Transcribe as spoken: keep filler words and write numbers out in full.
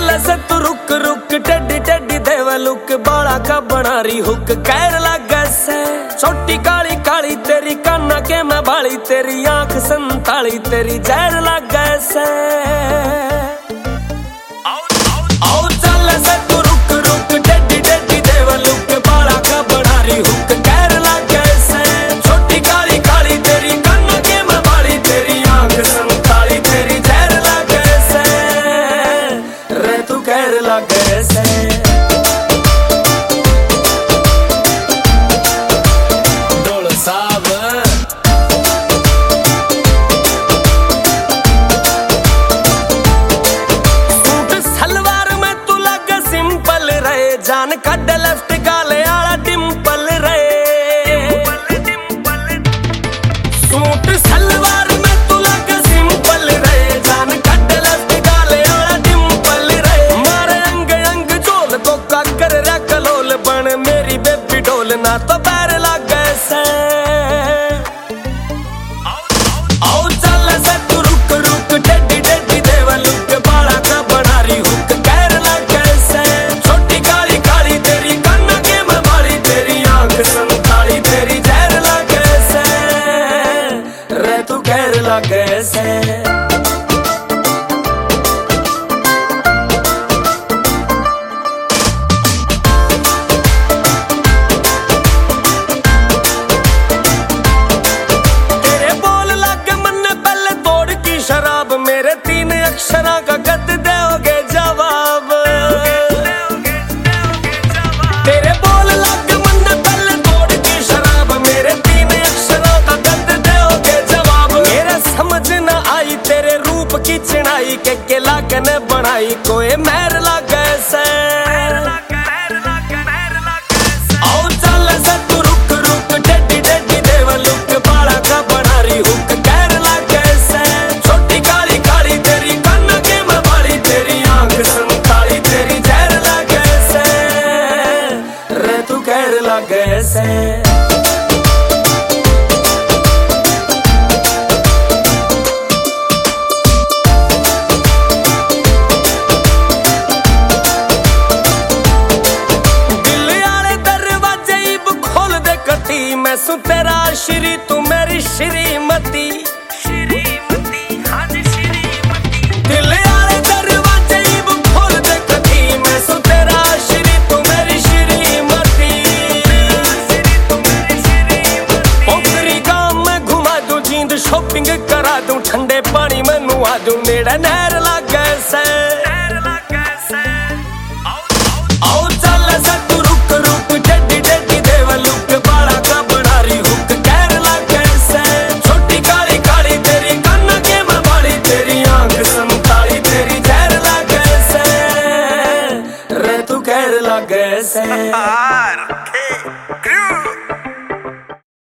चल से तू रुक रुक टेडी टेडी देवा लुक बाड़ा का बना रही हुक कैर लगे से छोटी काली काली तेरी काना के मैं बाली तेरी आंख संताली तेरी जहर लगे से आओ चल से तू रुक रुक टेडी टेडी देवा लुक बाड़ा का बना रही हुक कैर लगे से छोटी काली काली तेरी काना के मैं बाली तेरी आंख संताली तेरी जहर लगे से रे तू कैर लगे से जान कड लेफ्ट गाले आला डिंपल रे सूट सलवार में तू लगा सिंपल रे जान कड लेफ्ट गाले आला डिंपल रे मारे अंग अंग जोल को काकर रे कलोल बन मेरी बेबी डोल ना तो पैर लगे से आओ चल से तू रुक रुक टेडी टेडी देवा लुक बाड़ा का बना रही हुक कैर लगे से छोटी काली काली तेरी काना के मैं बाली तेरी आंख संताली तेरी जहर लगे से रे तू कैर लगे से शराब मेरे तीन अक्षरा का गद दोगे जवाब तेरे बोल लग मन पल तोड़ की शराब मेरे तीन अक्षरा का गद दोगे जवाब मेरे समझ न आई तेरे रूप की चिनाई के के लागन बनाई कोई मेहर लगे से आओ चल से तू रुक रुक टेडी टेडी देवा लुक बाड़ा का बना रही हुक कैर लगे से छोटी काली काली तेरी काना के मैं बाली तेरी आंख संताली तेरी जहर लगे से रे तू कैर लगे से मैं सु तेरा श्री तू मेरी श्रीमती श्रीमती हाँ जी श्रीमती दिल आले दरवाजे खोल दे कभी मैं सु तेरा श्री तू मेरी श्रीमती तू मेरी श्रीमती ओकरी गांव में घुमा दूं जींद शॉपिंग करा दूं ठंडे पानी में नुआ दूं नेड़े नहर लगे से आओ चल से तू रुक रुक टेडी टेडी देवा लुक बाड़ा का बना रही हुक कैर लगे से छोटी काली काली तेरी काना के मैं बाली तेरी आंख संताली तेरी जहर लगे से रे तू कैर लगे से।